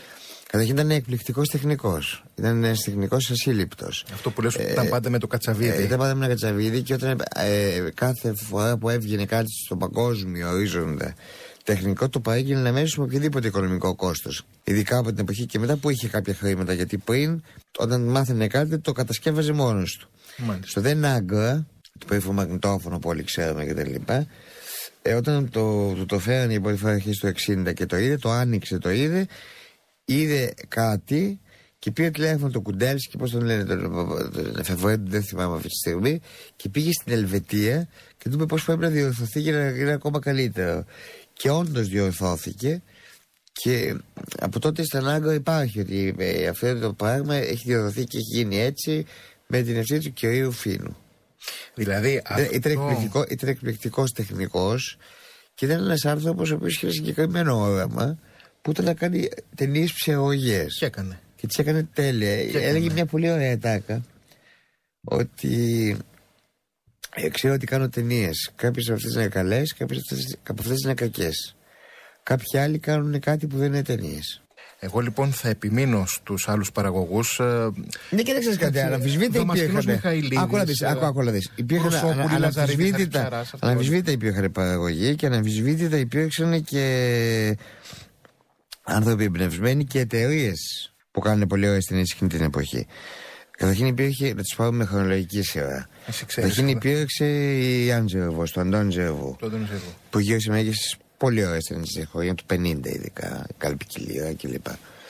Καταρχήν ήταν εκπληκτικός τεχνικός. Ήταν ένας τεχνικός ασύλληπτος. Αυτό που λες ήταν πάντα με το Κατσαβίδι. Ήταν πάντα με ένα Κατσαβίδι και όταν κάθε φορά που έβγαινε κάτι στο παγκόσμιο ορίζοντα τεχνικό, το παρήγγειλε αμέσως με οποιοδήποτε οικονομικό κόστος. Ειδικά από την εποχή και μετά που είχε κάποια χρήματα. Γιατί πριν, όταν μάθαινε κάτι, το κατασκεύαζε μόνος του. Μάλιστα. Στο Then Agra, το περίφημο μαγνητόφωνο που όλοι ξέρουμε κτλ. Όταν το φέρανε η πρώτη φορά αρχές του 60 και το είδε, το άνοιξε, το είδε κάτι και πήρε τηλέφωνο το Κουντέλσκι, πώς τον λένε, τον Εφευρέντη, δεν θυμάμαι αυτή τη στιγμή, και πήγε στην Ελβετία και του είπε πώς πρέπει να διορθωθεί για να είναι ακόμα καλύτερο. Και όντως διορθώθηκε και από τότε στην Άγκρα υπάρχει ότι αυτό το πράγμα έχει διορθωθεί και έχει γίνει έτσι με την ευθύνη του κυρίου Φίνου. Δηλαδή Ήταν εκπληκτικός τεχνικός και ήταν ένας άνθρωπος ο οποίος είχε συγκεκριμένο όραμα που ήταν να κάνει ταινίες ψευδογιές. Και έκανε. Και τις έκανε τέλεια. Έλεγε μια πολύ ωραία τάκα ότι ξέρω ότι κάνω ταινίες. Κάποιες από αυτές είναι καλές, κάποιες από αυτές είναι κακές. Κάποιοι άλλοι κάνουν κάτι που δεν είναι ταινίες. Εγώ λοιπόν θα επιμείνω στους άλλους παραγωγούς. Ναι, και δεν ξέρεις κάτι άλλο. Αμφισβήτητα υπήρχαν. Άκου να δεις. Αναμφισβήτητα υπήρχαν παραγωγοί και αναμφισβήτητα υπήρξαν και άνθρωποι εμπνευσμένοι και εταιρείες που κάνουν πολύ ωραίες ταινίες εκείνη την εποχή. Καταρχήν υπήρχε, να τις πάρουμε με χρονολογική σειρά. Καταρχήν υπήρξε η Άντζερβο, το Αντών Ζερβού, που γύρισε με πολύ ωραίες ταινίες στη χωρία του 50 ειδικά, καλή ποικιλία κλπ.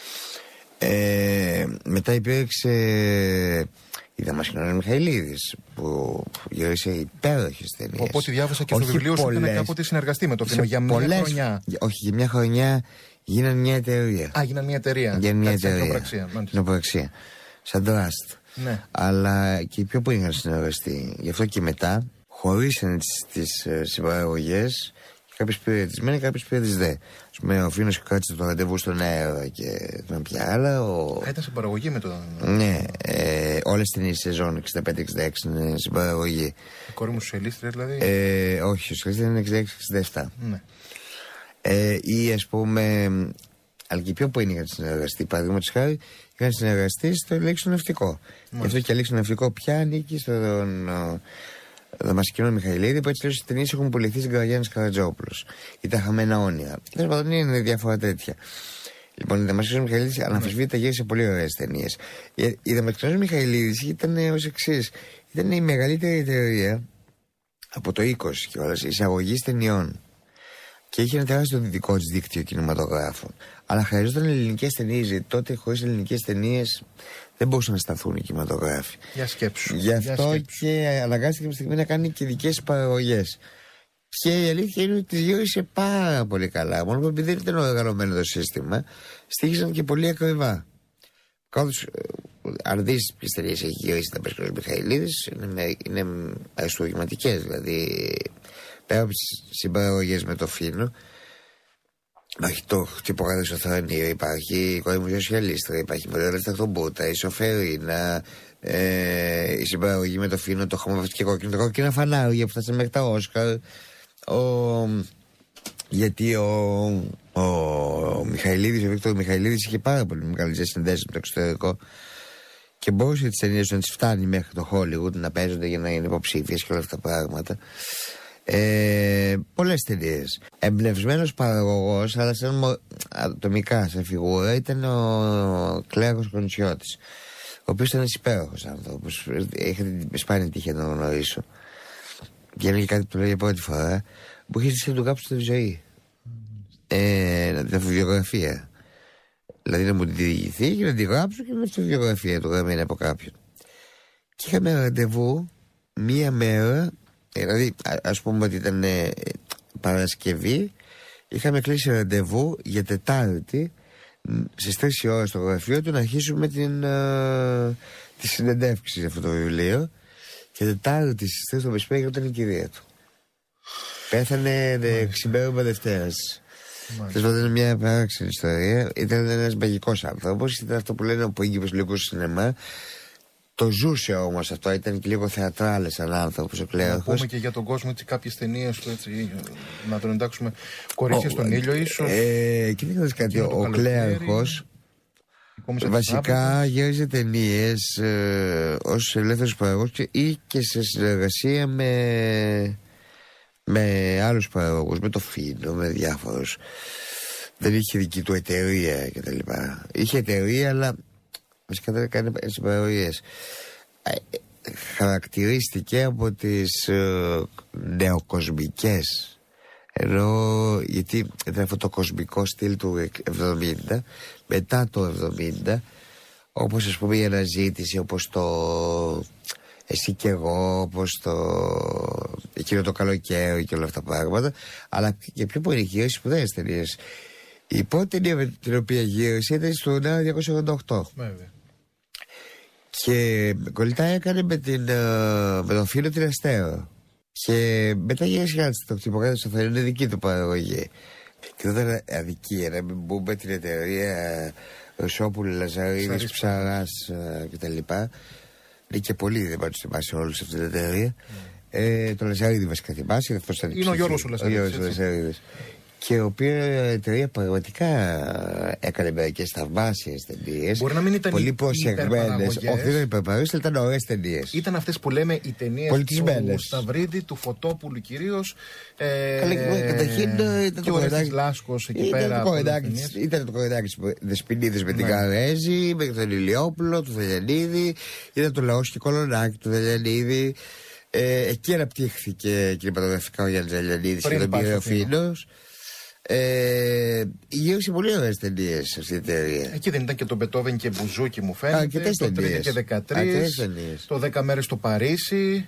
Μετά υπήρξε η Δαμασκηνός Μιχαηλίδης που γύρισε υπέροχες ταινίες. Οπότε διάβασα και στο βιβλίο σου ότι κάποτε συνεργαστεί με το Φίνο για μια χρονιά. Όχι, για μια χρονιά γίνανε μια εταιρεία. Γίνανε μια εταιρεία. Κοινοπραξία. Σαν Trust. Ναι. Αλλά και οι πιο πριν είχαν συνεργαστεί. Γι' αυτό και μετά χωρίσανε τις συμπαραγωγές. Κάποιες πήρε τις μεν, κάποιες πήρε τις δε. Ο Φίνος κράτησε το ραντεβού στον αέρα και δεν πια άλλα. Ήταν συμπαραγωγή με το. Ναι, όλες τις ταινίες σεζόν 65-66 είναι συμπαραγωγή. Η κόρη μου σοσιαλίστρια δηλαδή. Όχι, σοσιαλίστρια είναι 66-67. Ναι. Ή ας πούμε, αλλά και πιο πριν είχαν συνεργαστεί. Παραδείγματος χάρη, είχαν συνεργαστεί στο Αλέξιο Ναυτικό. Γι' αυτό και Αλέξιο Ναυτικό πια ανήκει στον Δαμασκηνό Μιχαηλίδη, που έτσι λέω στις ταινίες έχουν πουληθεί στην Καραγιάννης Καρατζόπουλος. Ή τα χαμένα όνειρα. Τέλος πάντων είναι διάφορα τέτοια. Λοιπόν, η Δαμασκηνός Μιχαηλίδης αναμφισβήτητα γύρισε πολύ ωραίες ταινίες. Η Δαμασκηνός Μιχαηλίδης ήταν ως εξής. Ήταν η μεγαλύτερη εταιρεία από το 20 κιόλας εισαγωγής ταινιών. Και είχε ένα τεράστιο δικό της δίκτυο κινηματογράφων. Αλλά χρειαζόταν ελληνικές ταινίες, γιατί τότε χωρίς ελληνικές ταινίες δεν μπορούσαν να σταθούν οι κινηματογράφοι. Για σκέψου. Γι' αυτό και αναγκάστηκε μια στιγμή να κάνει και δικές παραγωγές. Και η αλήθεια είναι ότι τις γύρισε πάρα πολύ καλά. Μόνο που επειδή δεν ήταν οργανωμένο το σύστημα, στήχησαν και πολύ ακριβά. Κάπως, αν δεις ποιες ταινίες έχει γυρίσει τα Δαμασκηνός Μιχαηλίδης, είναι αριστουργηματικές, δηλαδή. Πέρα από τις συμπαραγωγές με το Φίνο, υπάρχει το Χτυποκάδο στο Θρανείο, υπάρχει η κόρη μου Σοσιαλίστρα, υπάρχει η Μοντέλα Σταχτομπούτα, η Σοφερίνα, η συμπαραγωγή με το Φίνο, το Χώμα και κόκκινο, το κόκκινο φανάρια που φτάσαμε μέχρι τα Όσκαρ. Γιατί ο Μιχαηλίδης, ο Βίκτορ Μιχαηλίδης είχε πάρα πολύ μεγάλες συνδέσεις με το εξωτερικό και μπορούσε τις ταινίες να τις φτάνει μέχρι το Hollywood να παίζονται για να είναι υποψήφιες και όλα αυτά τα πράγματα. Πολλές ταινίες. Εμπνευσμένος παραγωγός, αλλά ατομικά σε φιγούρα, ήταν ο Κλέαρχος Κοντσιώτης, ο οποίος ήταν ένας υπέροχος άνθρωπος. Είχα την σπάνια τύχη να τον γνωρίσω. Και έλεγε κάτι που το λέει για πρώτη φορά, που είχε ζήσει να του κάψω τη ζωή. Την αυτοβιογραφία. Δηλαδή να μου την διηγηθεί και να την γράψω και να την αυτοβιογραφία του γραμμένη από κάποιον. Και είχαμε ραντεβού μία μέρα. Δηλαδή, ας πούμε ότι ήταν Παρασκευή, είχαμε κλείσει ραντεβού για Τετάρτη στις 3 η ώρα στο γραφείο του να αρχίσουμε τη συνεντεύξη σε αυτό το βιβλίο. Και Τετάρτη στις 3 το μεσημέρι ήταν η κυρία του. Πέθανε ξημέρωμα Δευτέρας. Τέλος είναι μια παράξενη ιστορία. Ήταν ένας μαγικός άνθρωπος. Ήταν αυτό που λένε ο πρίγκιπας λίγο στο σινεμά. Το ζούσε όμως αυτό, ήταν και λίγο θεατράλες σαν άνθρωπος ο Κλέαρχος. Να πούμε και για τον κόσμο ότι κάποιες ταινίες του έτσι, να τον εντάξουμε, Κορίτσια στον ήλιο ίσως. Κοίταξε κάτι, ο Κλέαρχος Βασικά γύριζε ταινίες ως ελεύθερος παραγωγός ή και σε συνεργασία με άλλους παραγωγούς, με το Φίνο, με διάφορους. Δεν είχε δική του εταιρεία κτλ. Είχε εταιρεία, αλλά βασικά δεν έκανε παραγωγές. Χαρακτηρίστηκε από τις νεοκοσμικές, ενώ γιατί ήταν αυτό το κοσμικό στυλ του 70, μετά το 70, όπως ας πούμε η αναζήτηση, όπως το Εσύ και εγώ, όπως εκείνο το καλοκαίρι και όλα αυτά τα πράγματα, αλλά και πιο πολύ γύρισε σπουδαίες ταινίες. Η πρώτη ταινία με την οποία γύρισε ήταν στο 1988. Βέβαια. Και κολλητά έκανε με τον φίλο την Αστέρο. Και μετά γύρισε το κτυποκάτω στο Φέρνο, είναι δική του παραγωγή. Και δεν ήταν αδικία να μην μπούμε την εταιρεία Ρωσόπουλου, Λαζαρίδης, Ψαράς κτλ. Είναι και πολλοί, δεν πάω να θυμάσαι όλους σε αυτή την εταιρεία. Το Λαζαρίδη βασικά θυμάσαι. Είναι ο Γιώργος ο Λαζαρίδης. Και ο οποίο η εταιρεία πραγματικά έκανε μερικές θαυμάσιες ταινίες. Μπορεί να μην ήταν πολύ προσεγμένες. Όχι, δεν ήταν υπερπαραγωγές, αλλά ήταν ωραίες ταινίες. Ήταν αυτές που λέμε οι ταινίες του Σταυρίδη, του Φωτόπουλου κυρίως. Καταρχήν ήταν το κορεδάκι Λάσκος εκεί πέρα. Ήταν το κορεδάκι Δεσποινίδης με την Καρέζη, με τον Ηλιόπουλο, του Δελιανίδη. Ήταν το Λαός και Κολονάκι του Δελιανίδη. Εκεί αναπτύχθηκε κινηματογραφικά ο Γιάννης Δελιανίδης και τον πήρε ο Φίνος. Γύρισε πολύ ωραίες ταινίες σε αυτή την εταιρεία. Εκεί δεν ήταν και το Μπετόβεν και Μπουζούκι, μου φαίνεται. Το 3 και 13. Το 10 μέρες στο Παρίσι.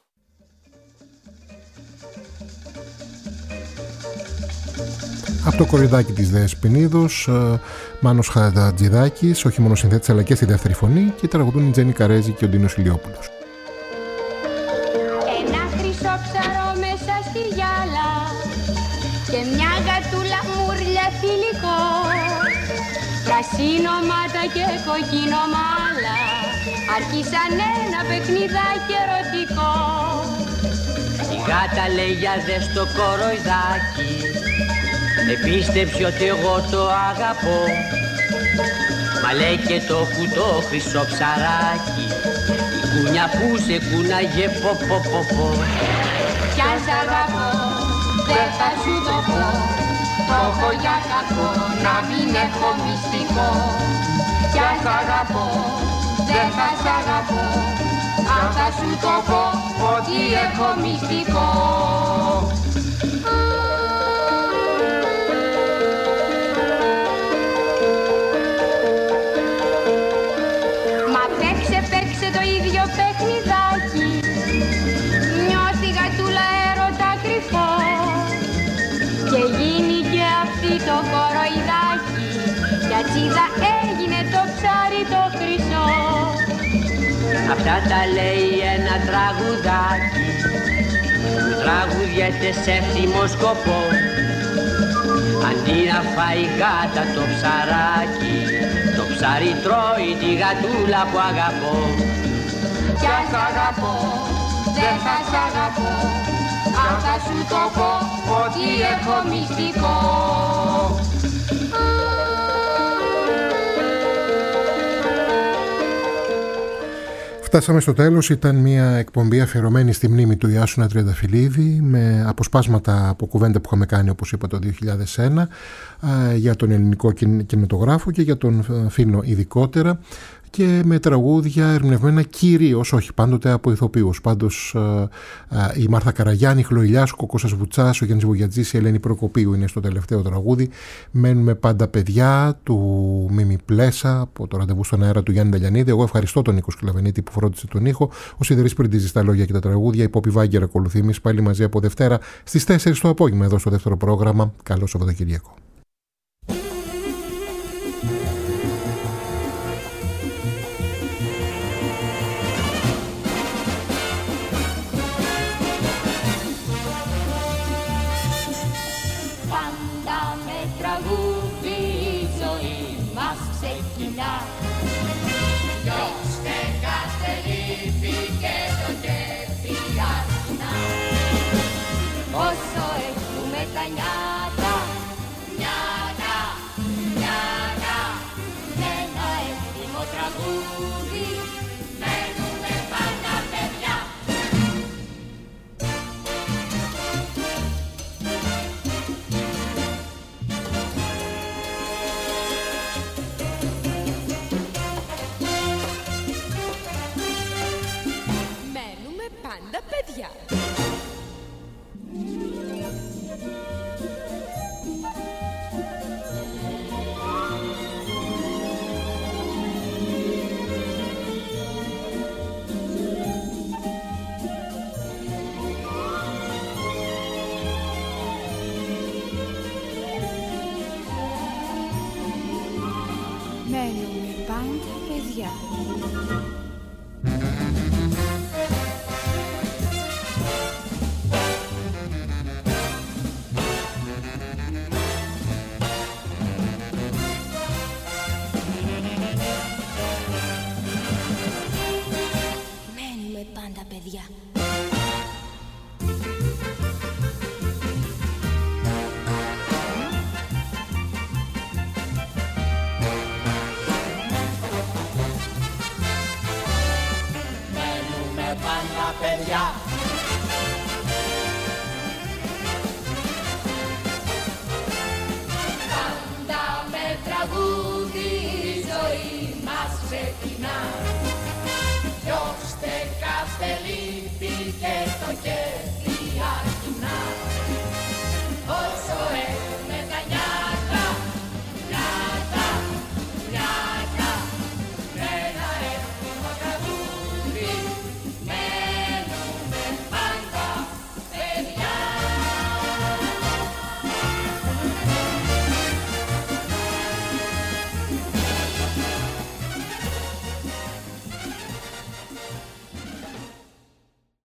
Από το κοριδάκι της Δεσποινίδος, Μάνος Χατζηδάκης, όχι μόνο συνθέτης αλλά και στη δεύτερη φωνή, και τραγουδούν η Τζέννη Καρέζη και ο Ντίνος Ηλιόπουλος. Ένα χρυσό ψαρό μέσα στη γυάλα και μια γατούλα μουρλια θηλυκό, πρασίνο μάτα και κοκκίνο μάλα, άρχισαν ένα παιχνιδάκι ερωτικό. Η γάτα λέει για δες το κοροϊδάκι, επίστεψε ότι εγώ το αγαπώ. Μα λέει και το κουτό χρυσό ψαράκι, η κούνια που σε κούναγε πω πω πω πω. Κι αν σ' αγαπώ δεν θα σου το πω, το έχω για κακό να μην έχω μυστικό. Κι αν σ' αγαπώ δεν θα σ' αγαπώ, αν θα σου το πω ότι έχω μυστικό. Μα παίξε το ίδιο παιχνιδάκι, νιώθει γατούλα έρωτα κρυφό, και γίνει και αυτή το κοροϊδάκι, κι ατσίδα έγινε το ψάρι το χρυσό. Αυτά τα λέει ένα τραγουδάκι που τραγουδιέται σε εύθυμο σκοπό. Αντί να φάει γάτα το ψαράκι, το ψάρι τρώει τη γατούλα που αγαπώ. Κι αν σ' αγαπώ δεν θα σ' αγαπώ, αν θα σου το πω ότι έχω μυστικό. Φτάσαμε στο τέλος. Ήταν μια εκπομπή αφιερωμένη στη μνήμη του Ιάσουνα Τριανταφυλλίδη, με αποσπάσματα από κουβέντα που είχαμε κάνει, όπως είπα, το 2001 για τον ελληνικό κινηματογράφο και για τον Φίνο ειδικότερα, και με τραγούδια ερμηνευμένα κυρίως, όχι πάντοτε, από ηθοποιούς. Πάντως η Μάρθα Καραγιάννη, η Χλωηλιάσκου, ο Κώστας Βουτσάς, ο Γιάννης Βογιατζής, η Ελένη Προκοπίου είναι στο τελευταίο τραγούδι. Μένουμε πάντα παιδιά του Μίμη Πλέσα, από το ραντεβού στον αέρα του Γιάννη Νταλιανίδη. Εγώ ευχαριστώ τον Νίκο Σκλαβενίτη που φρόντισε τον ήχο. Ο Σιδερής Πριντίζη στα λόγια και τα τραγούδια. Η Πόπη Βάγκερ ακολουθεί. Εμείς πάλι μαζί από Δευτέρα στις 4 το απόγευμα εδώ στο δεύτερο πρόγραμμα. Καλό Σαββατοκύριακο. Μένουμε πάντα παιδιά. Μένουμε πάντα παιδιά. Παιδιά. Πάντα με τραγούδι η ζωή μας ξεκινά. Διώξτε κάθε λύπη και το καιρό.